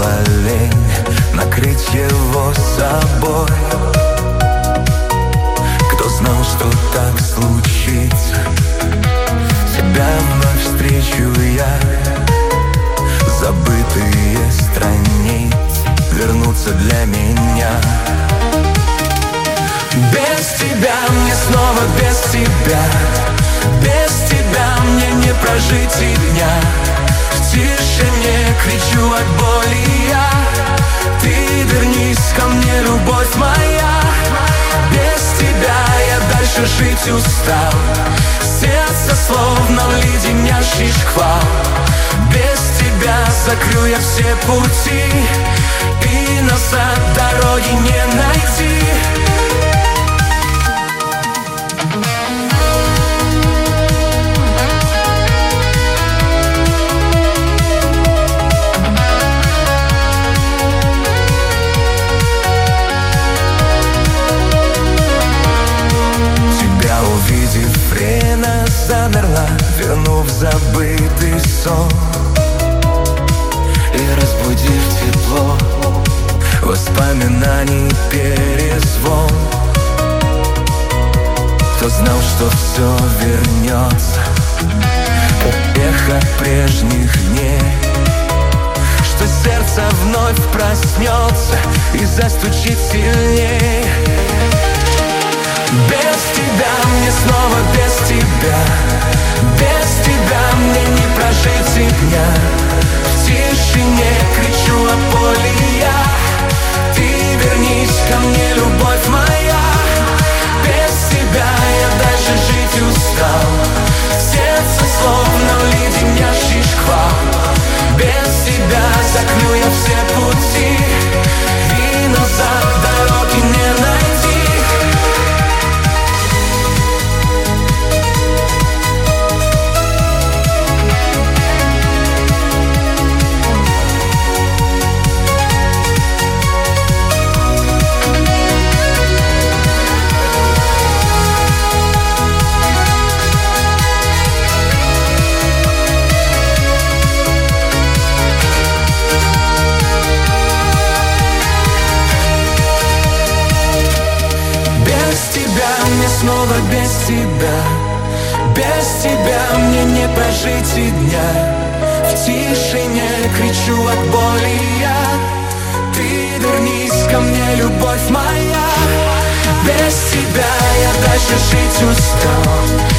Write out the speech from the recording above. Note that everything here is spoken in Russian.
была лень накрыть его собой. Кто знал, что так случится? Тебя вновь встречу я. Забытые страницы вернутся для меня. Без тебя мне снова без тебя. Без тебя мне не прожить и дня. В тишине кричу от боли я. Ты вернись ко мне, любовь моя. Без тебя я дальше жить устал. Сердце словно леденящий шквал. Без тебя закрыл я все пути, и назад дороги не найти. Тебя увидев, время замерла, вернув забытый сон и разбудив тепло воспоминаний перезвон. Кто знал, что все вернется, как эхо прежних дней, что сердце вновь проснется и застучит сильней. Без тебя мне снова без тебя. Без тебя мне не прожить и дня. В тишине кричу о боли я. Ты вернись ко мне, любовь моя. Без тебя я дальше жить устал. Сердце словно леденящий шквал. Без тебя закрыл я все пути, и назад дороги не найти. Снова без тебя. Без тебя мне не прожить и дня. В тишине кричу от боли я. Ты вернись ко мне, любовь моя. Без тебя я дальше жить устал.